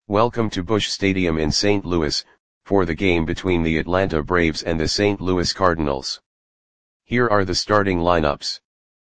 Welcome to Busch Stadium in St. Louis, for the game between the Atlanta Braves and the St. Louis Cardinals. Here are the starting lineups.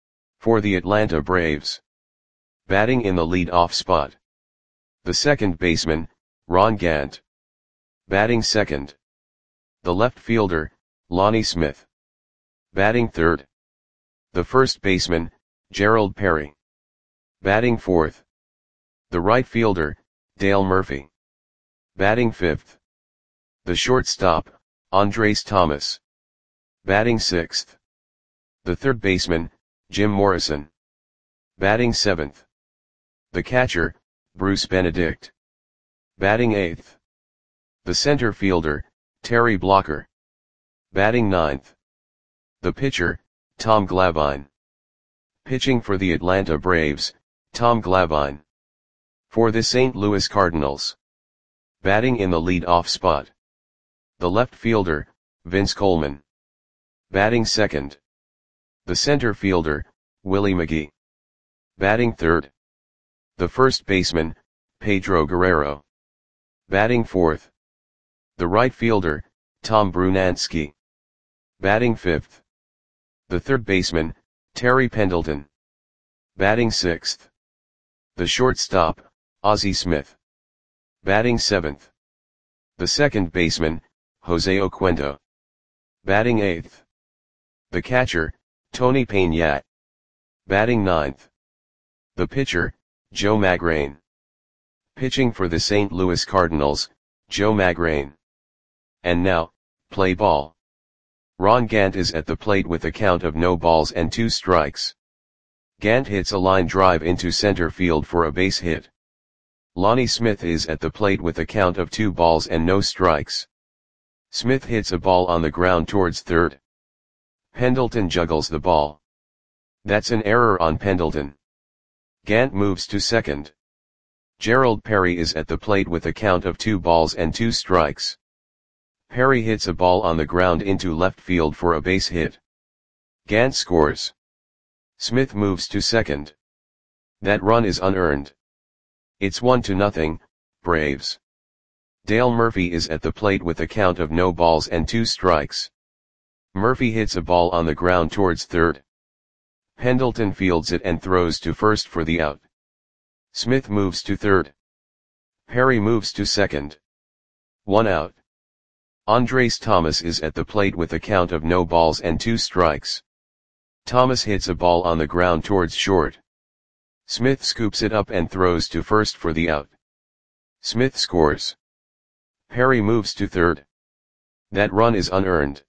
For the Atlanta Braves. Batting in the lead-off spot. The second baseman, Ron Gant. Batting second. The left fielder, Lonnie Smith. Batting third. The first baseman, Gerald Perry. Batting fourth. The right fielder, Dale Murphy. Batting fifth. The shortstop, Andres Thomas. Batting sixth. The third baseman, Jim Morrison. Batting seventh. The catcher, Bruce Benedict. Batting eighth. The center fielder, Terry Blocker. Batting ninth. The pitcher, Tom Glavine. Pitching for the Atlanta Braves, Tom Glavine. For the St. Louis Cardinals. Batting in the lead-off spot. The left fielder, Vince Coleman. Batting second. The center fielder, Willie McGee. Batting third. The first baseman, Pedro Guerrero. Batting fourth. The right fielder, Tom Brunansky. Batting fifth. The third baseman, Terry Pendleton. Batting sixth. The shortstop, Ozzie Smith. Batting seventh. The second baseman, Jose Oquendo. Batting eighth. The catcher, Tony Peña. Batting ninth. The pitcher, Joe Magrane. Pitching for the St. Louis Cardinals, Joe Magrane. And now, play ball. Ron Gant is at the plate with a count of no balls and 2 strikes. Gant hits a line drive into center field for a base hit. Lonnie Smith is at the plate with a count of 2 balls and no strikes. Smith hits a ball on the ground towards third. Pendleton juggles the ball. That's an error on Pendleton. Gant moves to second. Gerald Perry is at the plate with a count of 2 balls and 2 strikes. Perry hits a ball on the ground into left field for a base hit. Gant scores. Smith moves to second. That run is unearned. It's 1-0, Braves. Dale Murphy is at the plate with a count of no balls and 2 strikes. Murphy hits a ball on the ground towards third. Pendleton fields it and throws to first for the out. Smith moves to third. Perry moves to second. 1 out. Andres Thomas is at the plate with a count of no balls and 2 strikes. Thomas hits a ball on the ground towards short. Smith scoops it up and throws to first for the out. Smith scores. Perry moves to third. That run is unearned.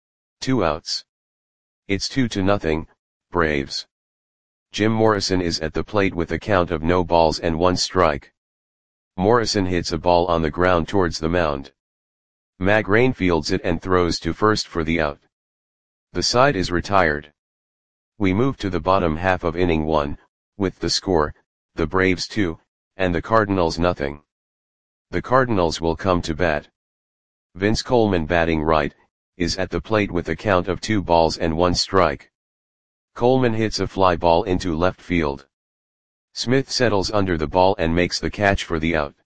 2 outs. It's 2-0, Braves. Jim Morrison is at the plate with a count of no balls and 1 strike. Morrison hits a ball on the ground towards the mound. Magrane fields it and throws to first for the out. The side is retired. We move to the bottom half of inning 1, with the score, the Braves 2, and the Cardinals 0. The Cardinals will come to bat. Vince Coleman, batting right, is at the plate with a count of 2 balls and 1 strike. Coleman hits a fly ball into left field. Smith settles under the ball and makes the catch for the out.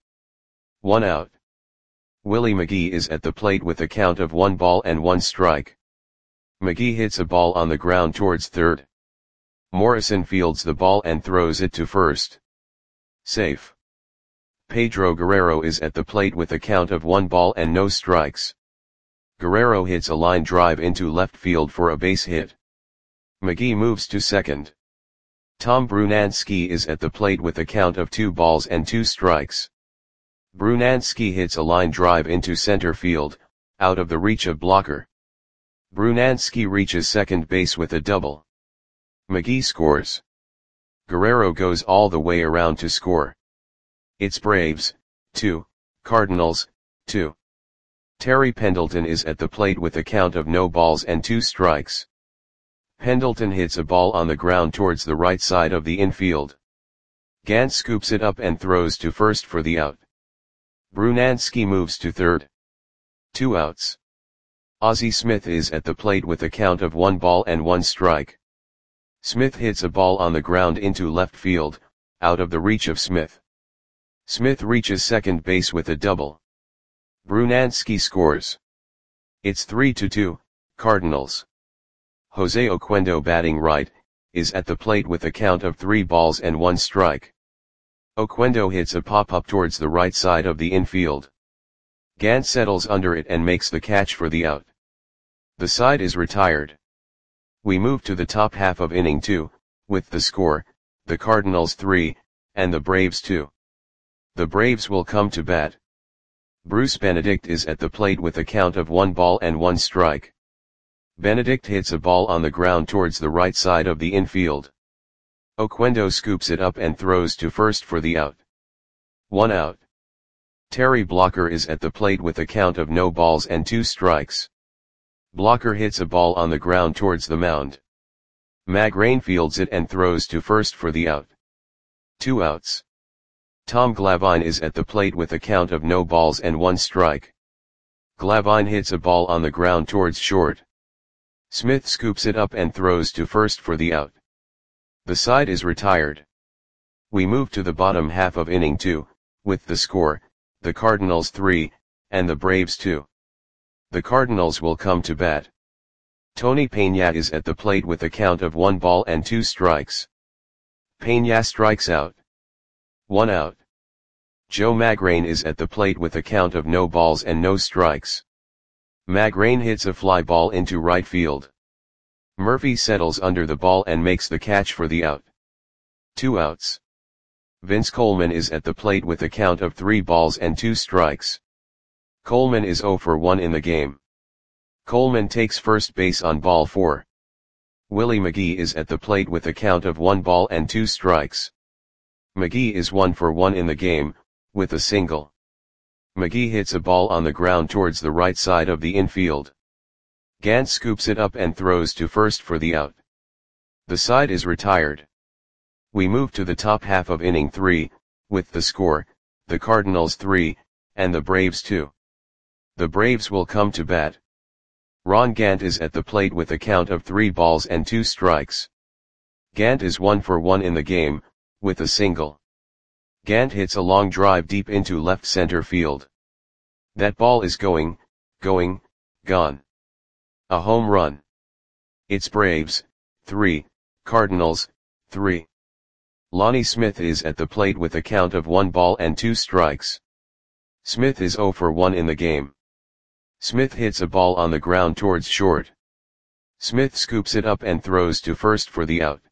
1 out. Willie McGee is at the plate with a count of 1 ball and 1 strike. McGee hits a ball on the ground towards third. Morrison fields the ball and throws it to first. Safe. Pedro Guerrero is at the plate with a count of 1 ball and no strikes. Guerrero hits a line drive into left field for a base hit. McGee moves to second. Tom Brunansky is at the plate with a count of 2 balls and 2 strikes. Brunansky hits a line drive into center field, out of the reach of Blocker. Brunansky reaches second base with a double. McGee scores. Guerrero goes all the way around to score. It's Braves 2, Cardinals 2. Terry Pendleton is at the plate with a count of no balls and 2 strikes. Pendleton hits a ball on the ground towards the right side of the infield. Gant scoops it up and throws to first for the out. Brunansky moves to third. 2 outs. Ozzie Smith is at the plate with a count of 1 ball and 1 strike. Smith hits a ball on the ground into left field, out of the reach of Smith. Smith reaches second base with a double. Brunansky scores. It's 3-2, Cardinals. Jose Oquendo, batting right, is at the plate with a count of 3 balls and 1 strike. Oquendo hits a pop-up towards the right side of the infield. Gant settles under it and makes the catch for the out. The side is retired. We move to the top half of inning 2, with the score, the Cardinals 3, and the Braves 2. The Braves will come to bat. Bruce Benedict is at the plate with a count of 1 ball and 1 strike. Benedict hits a ball on the ground towards the right side of the infield. Oquendo scoops it up and throws to first for the out. 1 out. Terry Blocker is at the plate with a count of no balls and 2 strikes. Blocker hits a ball on the ground towards the mound. Magrain fields it and throws to first for the out. 2 outs. Tom Glavine is at the plate with a count of no balls and 1 strike. Glavine hits a ball on the ground towards short. Smith scoops it up and throws to first for the out. The side is retired. We move to the bottom half of inning 2, with the score, the Cardinals 3, and the Braves 2. The Cardinals will come to bat. Tony Peña is at the plate with a count of 1 ball and 2 strikes. Peña strikes out. 1 out. Joe Magrain is at the plate with a count of no balls and no strikes. Magrain hits a fly ball into right field. Murphy settles under the ball and makes the catch for the out. 2 outs. Vince Coleman is at the plate with a count of 3 balls and 2 strikes. Coleman is 0 for 1 in the game. Coleman takes first base on ball 4. Willie McGee is at the plate with a count of 1 ball and 2 strikes. McGee is 1 for 1 in the game, with a single. McGee hits a ball on the ground towards the right side of the infield. Gant scoops it up and throws to first for the out. The side is retired. We move to the top half of inning 3, with the score, the Cardinals 3, and the Braves 2. The Braves will come to bat. Ron Gant is at the plate with a count of 3 balls and 2 strikes. Gant is 1 for 1 in the game, with a single. Gant hits a long drive deep into left center field. That ball is gone. A home run. It's Braves 3, Cardinals 3. Lonnie Smith is at the plate with a count of 1 ball and 2 strikes. Smith is 0 for 1 in the game. Smith hits a ball on the ground towards short. Smith scoops it up and throws to first for the out.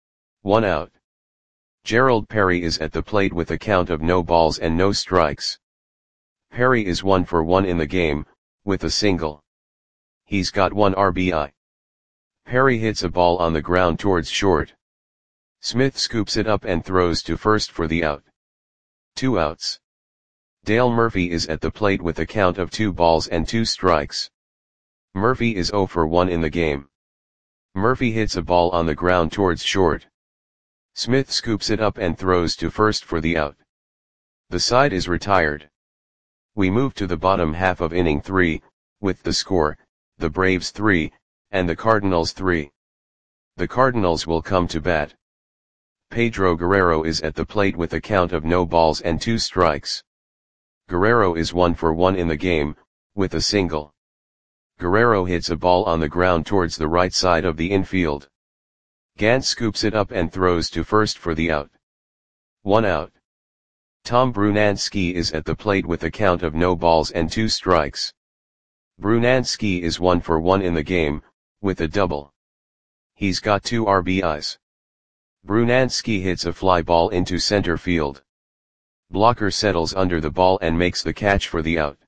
1 out. Gerald Perry is at the plate with a count of no balls and no strikes. Perry is 1 for 1 in the game, with a single. He's got 1 RBI. Perry hits a ball on the ground towards short. Smith scoops it up and throws to first for the out. 2 outs. Dale Murphy is at the plate with a count of 2 balls and 2 strikes. Murphy is 0 for 1 in the game. Murphy hits a ball on the ground towards short. Smith scoops it up and throws to first for the out. The side is retired. We move to the bottom half of inning 3, with the score, the Braves 3, and the Cardinals 3. The Cardinals will come to bat. Pedro Guerrero is at the plate with a count of no balls and 2 strikes. Guerrero is 1 for 1 in the game, with a single. Guerrero hits a ball on the ground towards the right side of the infield. Gant scoops it up and throws to first for the out. 1 out. Tom Brunansky is at the plate with a count of no balls and 2 strikes. Brunansky is 1 for 1 in the game, with a double. He's got 2 RBIs. Brunansky hits a fly ball into center field. Blocker settles under the ball and makes the catch for the out.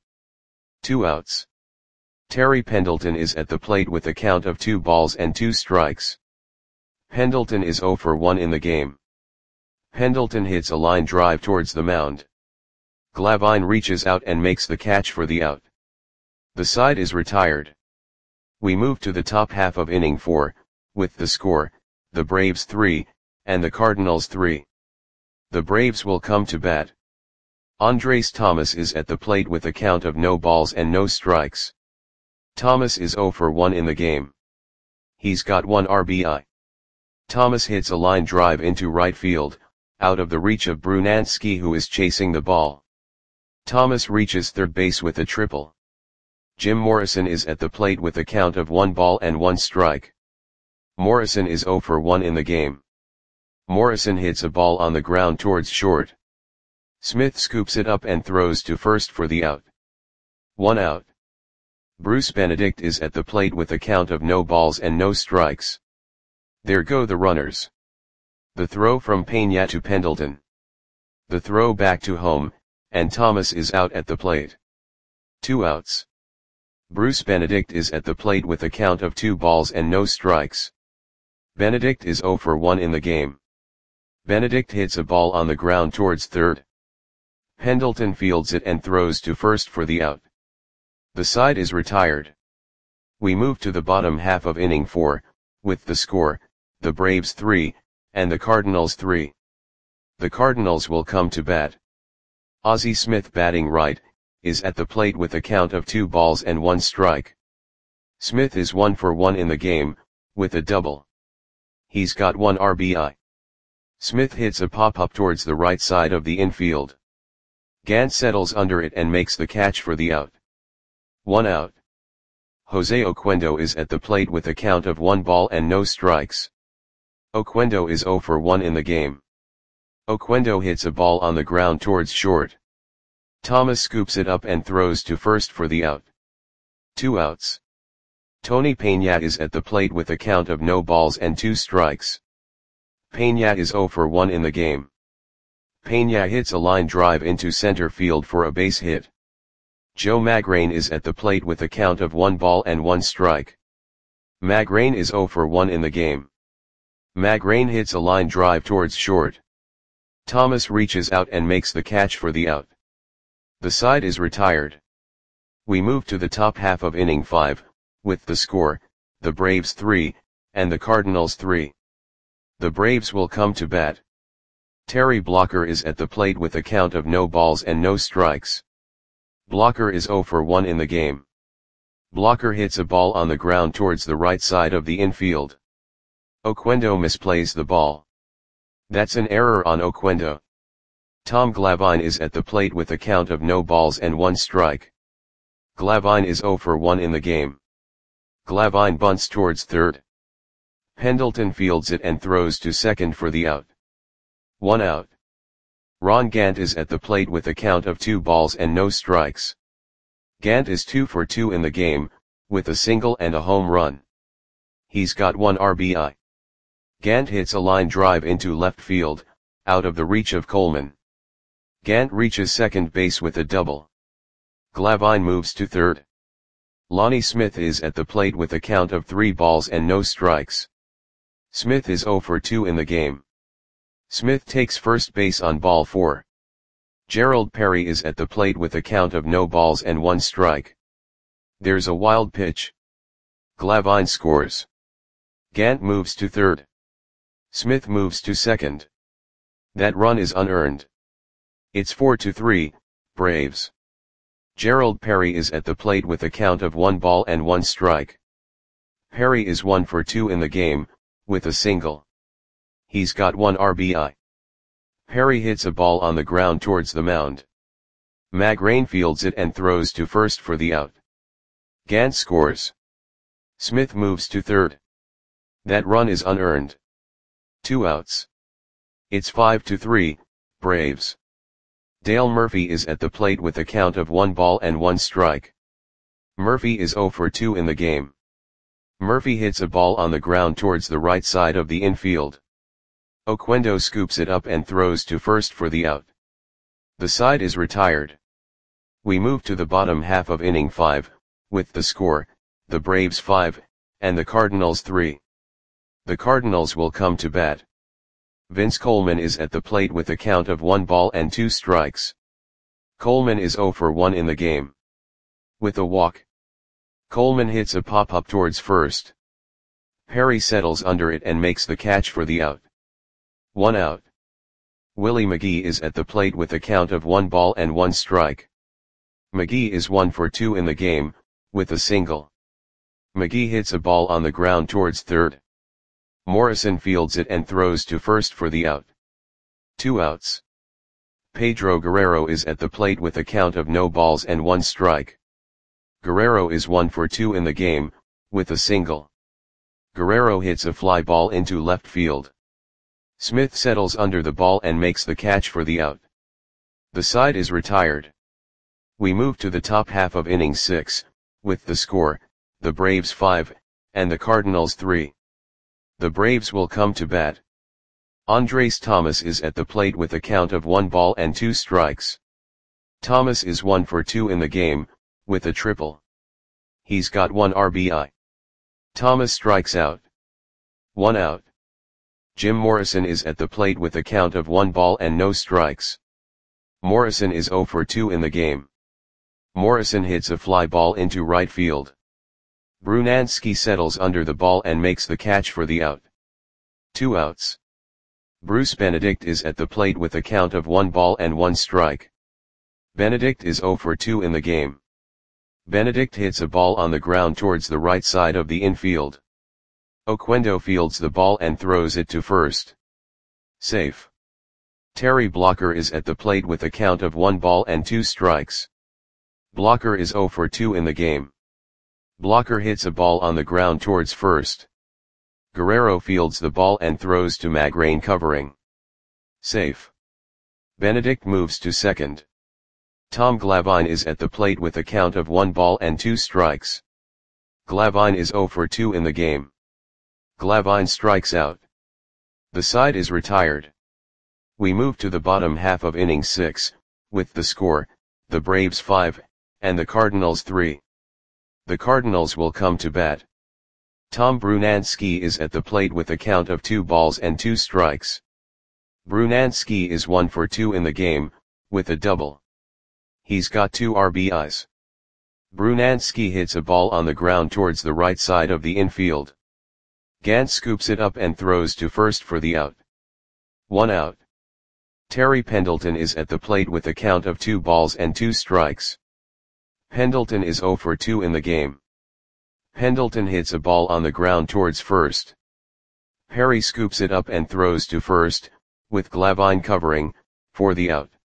2 outs. Terry Pendleton is at the plate with a count of 2 balls and 2 strikes. Pendleton is 0 for 1 in the game. Pendleton hits a line drive towards the mound. Glavine reaches out and makes the catch for the out. The side is retired. We move to the top half of inning 4, with the score, the Braves 3, and the Cardinals 3. The Braves will come to bat. Andres Thomas is at the plate with a count of no balls and no strikes. Thomas is 0 for 1 in the game. He's got 1 RBI. Thomas hits a line drive into right field, out of the reach of Brunansky, who is chasing the ball. Thomas reaches third base with a triple. Jim Morrison is at the plate with a count of 1 ball and 1 strike. Morrison is 0 for 1 in the game. Morrison hits a ball on the ground towards short. Smith scoops it up and throws to first for the out. 1 out. Bruce Benedict is at the plate with a count of no balls and no strikes. There go the runners. The throw from Peña to Pendleton. The throw back to home, and Thomas is out at the plate. 2 outs. Bruce Benedict is at the plate with a count of 2 balls and no strikes. Benedict is 0 for 1 in the game. Benedict hits a ball on the ground towards third. Pendleton fields it and throws to first for the out. The side is retired. We move to the bottom half of inning 4, with the score, the Braves 3, and the Cardinals 3. The Cardinals will come to bat. Ozzie Smith, batting right, is at the plate with a count of 2 balls and 1 strike. Smith is 1 for 1 in the game, with a double. He's got 1 RBI. Smith hits a pop-up towards the right side of the infield. Gant settles under it and makes the catch for the out. 1 out. Jose Oquendo is at the plate with a count of 1 ball and no strikes. Oquendo is 0 for 1 in the game. Oquendo hits a ball on the ground towards short. Thomas scoops it up and throws to first for the out. 2 outs. Tony Peña is at the plate with a count of no balls and 2 strikes. Peña is 0 for 1 in the game. Peña hits a line drive into center field for a base hit. Joe Magrane is at the plate with a count of 1 ball and 1 strike. Magrane is 0 for 1 in the game. Magrane hits a line drive towards short. Thomas reaches out and makes the catch for the out. The side is retired. We move to the top half of inning 5, with the score, the Braves 3, and the Cardinals 3. The Braves will come to bat. Terry Blocker is at the plate with a count of no balls and no strikes. Blocker is 0 for 1 in the game. Blocker hits a ball on the ground towards the right side of the infield. Oquendo misplays the ball. That's an error on Oquendo. Tom Glavine is at the plate with a count of no balls and 1 strike. Glavine is 0 for 1 in the game. Glavine bunts towards third. Pendleton fields it and throws to second for the out. 1 out. Ron Gant is at the plate with a count of 2 balls and no strikes. Gant is 2 for 2 in the game, with a single and a home run. He's got 1 RBI. Gant hits a line drive into left field, out of the reach of Coleman. Gant reaches second base with a double. Glavine moves to third. Lonnie Smith is at the plate with a count of 3 balls and no strikes. Smith is 0 for 2 in the game. Smith takes first base on ball 4. Gerald Perry is at the plate with a count of no balls and 1 strike. There's a wild pitch. Glavine scores. Gant moves to third. Smith moves to second. That run is unearned. It's 4-3, Braves. Gerald Perry is at the plate with a count of 1 ball and 1 strike. Perry is 1 for 2 in the game, with a single. He's got 1 RBI. Perry hits a ball on the ground towards the mound. Magrane fields it and throws to first for the out. Gant scores. Smith moves to third. That run is unearned. 2 outs. It's 5-3, Braves. Dale Murphy is at the plate with a count of 1 ball and 1 strike. Murphy is 0 for 2 in the game. Murphy hits a ball on the ground towards the right side of the infield. Oquendo scoops it up and throws to first for the out. The side is retired. We move to the bottom half of inning 5, with the score, the Braves 5, and the Cardinals 3. The Cardinals will come to bat. Vince Coleman is at the plate with a count of 1 ball and 2 strikes. Coleman is 0 for 1 in the game. With a walk. Coleman hits a pop-up towards first. Perry settles under it and makes the catch for the out. 1 out. Willie McGee is at the plate with a count of 1 ball and 1 strike. McGee is 1 for 2 in the game, with a single. McGee hits a ball on the ground towards third. Morrison fields it and throws to first for the out. 2 outs. Pedro Guerrero is at the plate with a count of no balls and 1 strike. Guerrero is 1 for 2 in the game, with a single. Guerrero hits a fly ball into left field. Smith settles under the ball and makes the catch for the out. The side is retired. We move to the top half of inning 6, with the score, the Braves 5, and the Cardinals 3. The Braves will come to bat. Andres Thomas is at the plate with a count of 1 ball and 2 strikes. Thomas is 1 for 2 in the game, with a triple. He's got 1 RBI. Thomas strikes out. 1 out. Jim Morrison is at the plate with a count of 1 ball and no strikes. Morrison is 0 for 2 in the game. Morrison hits a fly ball into right field. Brunansky settles under the ball and makes the catch for the out. 2 outs. Bruce Benedict is at the plate with a count of 1 ball and 1 strike. Benedict is 0 for 2 in the game. Benedict hits a ball on the ground towards the right side of the infield. Oquendo fields the ball and throws it to first. Safe. Terry Blocker is at the plate with a count of 1 ball and 2 strikes. Blocker is 0 for 2 in the game. Blocker hits a ball on the ground towards first. Guerrero fields the ball and throws to Magrain covering. Safe. Benedict moves to second. Tom Glavine is at the plate with a count of 1 ball and 2 strikes. Glavine is 0 for 2 in the game. Glavine strikes out. The side is retired. We move to the bottom half of inning 6, with the score, the Braves 5, and the Cardinals 3. The Cardinals will come to bat. Tom Brunansky is at the plate with a count of 2 balls and 2 strikes. Brunansky is 1 for 2 in the game, with a double. He's got 2 RBIs. Brunansky hits a ball on the ground towards the right side of the infield. Gant scoops it up and throws to first for the out. 1 out. Terry Pendleton is at the plate with a count of 2 balls and 2 strikes. Pendleton is 0 for 2 in the game. Pendleton hits a ball on the ground towards first. Perry scoops it up and throws to first, with Glavine covering, for the out.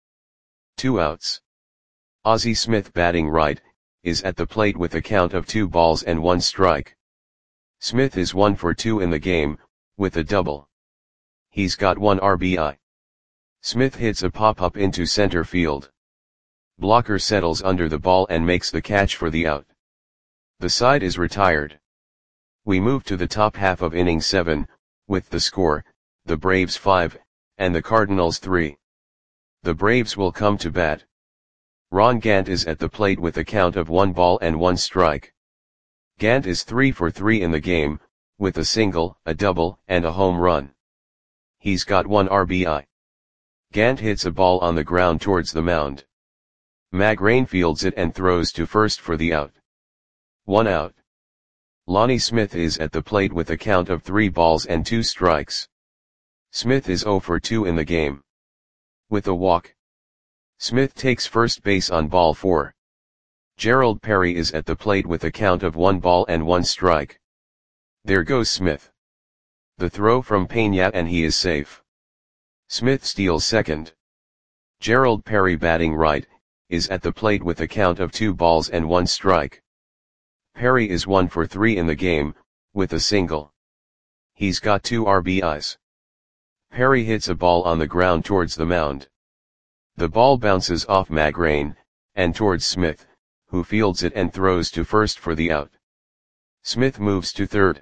2 outs. Ozzie Smith, batting right, is at the plate with a count of 2 balls and 1 strike. Smith is 1 for 2 in the game, with a double. He's got 1 RBI. Smith hits a pop-up into center field. Blocker settles under the ball and makes the catch for the out. The side is retired. We move to the top half of inning 7, with the score, the Braves 5, and the Cardinals 3. The Braves will come to bat. Ron Gant is at the plate with a count of 1 ball and 1 strike. Gant is 3 for 3 in the game, with a single, a double, and a home run. He's got 1 RBI. Gant hits a ball on the ground towards the mound. Magrain fields it and throws to first for the out. 1 out. Lonnie Smith is at the plate with a count of 3 balls and 2 strikes. Smith is 0 for 2 in the game. With a walk. Smith takes first base on ball 4. Gerald Perry is at the plate with a count of 1 ball and 1 strike. There goes Smith. The throw from Peña and he is safe. Smith steals second. Gerald Perry, batting right, is at the plate with a count of 2 balls and 1 strike. Perry is 1 for 3 in the game, with a single. He's got 2 RBIs. Perry hits a ball on the ground towards the mound. The ball bounces off Magrain, and towards Smith, who fields it and throws to first for the out. Smith moves to third.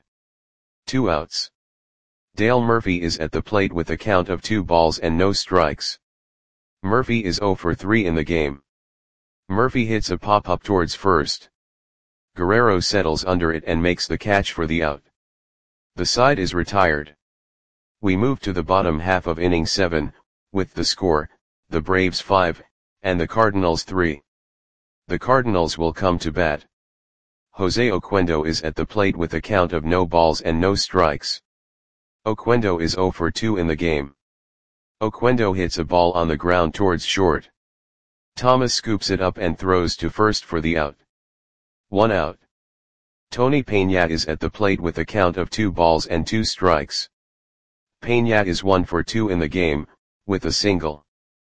2 outs. Dale Murphy is at the plate with a count of 2 balls and no strikes. Murphy is 0 for 3 in the game. Murphy hits a pop-up towards first. Guerrero settles under it and makes the catch for the out. The side is retired. We move to the bottom half of inning 7, with the score, the Braves 5, and the Cardinals 3. The Cardinals will come to bat. Jose Oquendo is at the plate with a count of no balls and no strikes. Oquendo is 0 for 2 in the game. Oquendo hits a ball on the ground towards short. Thomas scoops it up and throws to first for the out. 1 out. Tony Peña is at the plate with a count of 2 balls and 2 strikes. Peña is 1 for 2 in the game, with a single.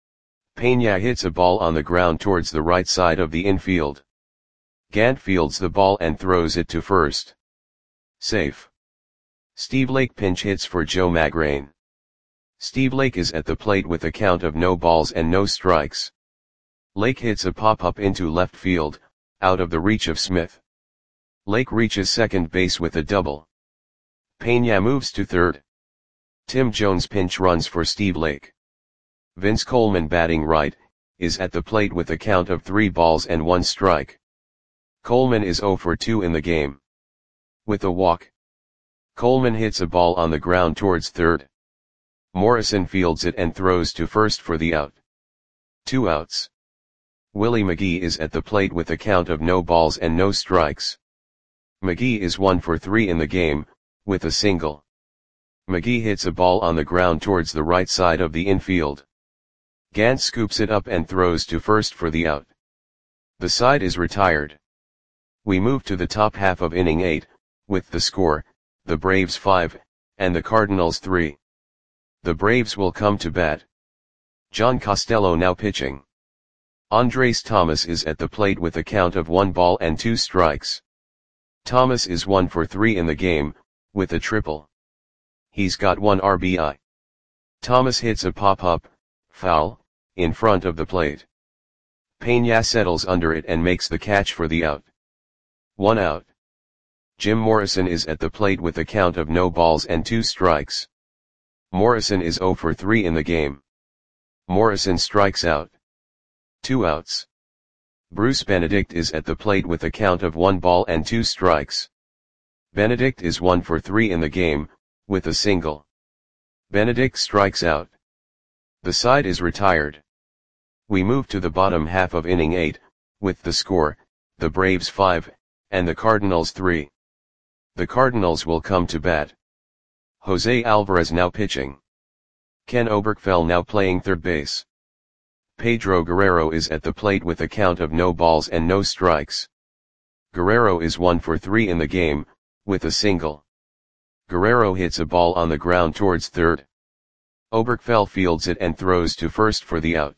Peña hits a ball on the ground towards the right side of the infield. Gant fields the ball and throws it to first. Safe. Steve Lake pinch hits for Joe Magrane. Steve Lake is at the plate with a count of no balls and no strikes. Lake hits a pop-up into left field, out of the reach of Smith. Lake reaches second base with a double. Peña moves to third. Tim Jones pinch runs for Steve Lake. Vince Coleman, batting right, is at the plate with a count of 3 balls and 1 strike. Coleman is 0 for 2 in the game. With a walk, Coleman hits a ball on the ground towards third. Morrison fields it and throws to first for the out. 2 outs. Willie McGee is at the plate with a count of no balls and no strikes. McGee is 1 for 3 in the game, with a single. McGee hits a ball on the ground towards the right side of the infield. Gant scoops it up and throws to first for the out. The side is retired. We move to the top half of inning 8, with the score, the Braves 5, and the Cardinals 3. The Braves will come to bat. John Costello now pitching. Andres Thomas is at the plate with a count of 1 ball and 2 strikes. Thomas is 1 for 3 in the game, with a triple. He's got 1 RBI. Thomas hits a pop-up, foul, in front of the plate. Peña settles under it and makes the catch for the out. 1 out. Jim Morrison is at the plate with a count of no balls and 2 strikes. Morrison is 0 for 3 in the game. Morrison strikes out. 2 outs. Bruce Benedict is at the plate with a count of 1 ball and 2 strikes. Benedict is 1 for 3 in the game, with a single. Benedict strikes out. The side is retired. We move to the bottom half of inning 8, with the score, the Braves 5, and the Cardinals 3. The Cardinals will come to bat. Jose Alvarez now pitching. Ken Oberkfell now playing third base. Pedro Guerrero is at the plate with a count of no balls and no strikes. Guerrero is 1 for 3 in the game, with a single. Guerrero hits a ball on the ground towards third. Oberkfell fields it and throws to first for the out.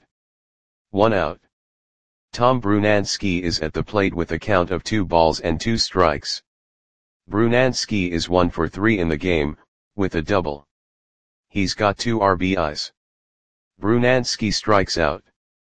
1 out. Tom Brunansky is at the plate with a count of 2 balls and 2 strikes. Brunansky is 1 for 3 in the game, with a double. He's got 2 RBIs. Brunansky strikes out.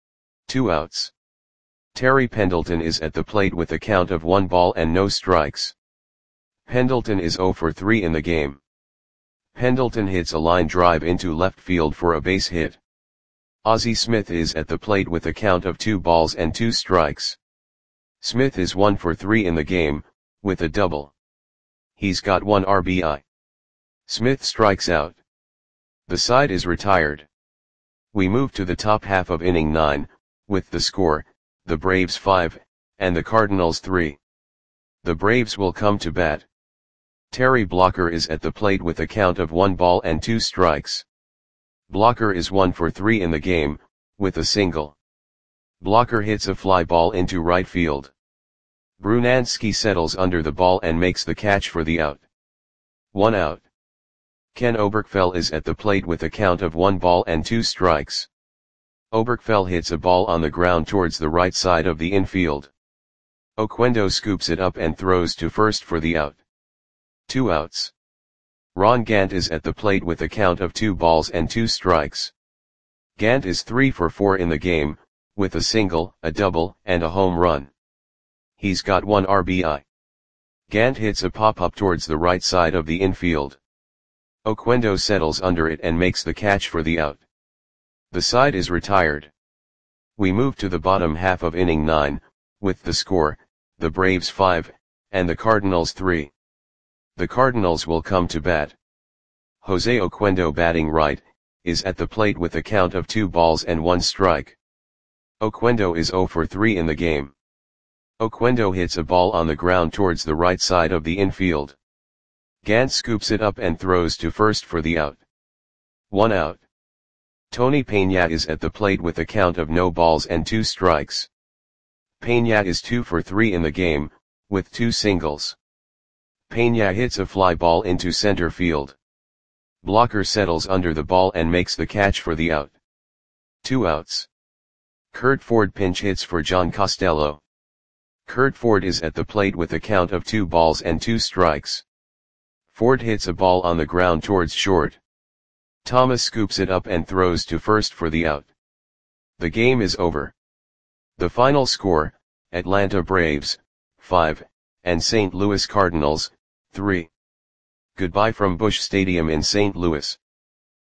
2 outs. Terry Pendleton is at the plate with a count of 1 ball and no strikes. Pendleton is 0 for 3 in the game. Pendleton hits a line drive into left field for a base hit. Ozzie Smith is at the plate with a count of 2 balls and 2 strikes. Smith is 1 for 3 in the game, with a double. He's got 1 RBI. Smith strikes out. The side is retired. We move to the top half of inning 9, with the score, the Braves 5, and the Cardinals 3. The Braves will come to bat. Terry Blocker is at the plate with a count of 1 ball and 2 strikes. Blocker is 1 for 3 in the game, with a single. Blocker hits a fly ball into right field. Brunansky settles under the ball and makes the catch for the out. 1 out. Ken Oberkfell is at the plate with a count of 1 ball and 2 strikes. Oberkfell hits a ball on the ground towards the right side of the infield. Oquendo scoops it up and throws to first for the out. 2 outs. Ron Gant is at the plate with a count of 2 balls and 2 strikes. Gant is 3 for 4 in the game, with a single, a double, and a home run. He's got 1 RBI. Gant hits a pop-up towards the right side of the infield. Oquendo settles under it and makes the catch for the out. The side is retired. We move to the bottom half of inning 9, with the score, the Braves 5, and the Cardinals 3. The Cardinals will come to bat. Jose Oquendo, batting right, is at the plate with a count of 2 balls and 1 strike. Oquendo is 0 for 3 in the game. Oquendo hits a ball on the ground towards the right side of the infield. Gant scoops it up and throws to first for the out. 1 out. Tony Peña is at the plate with a count of no balls and 2 strikes. Peña is 2 for 3 in the game, with 2 singles. Peña hits a fly ball into center field. Blocker settles under the ball and makes the catch for the out. 2 outs. Curt Ford pinch hits for John Costello. Curt Ford is at the plate with a count of 2 balls and 2 strikes. Ford hits a ball on the ground towards short. Thomas scoops it up and throws to first for the out. The game is over. The final score, Atlanta Braves, 5, and St. Louis Cardinals, 3. Goodbye from Busch Stadium in St. Louis.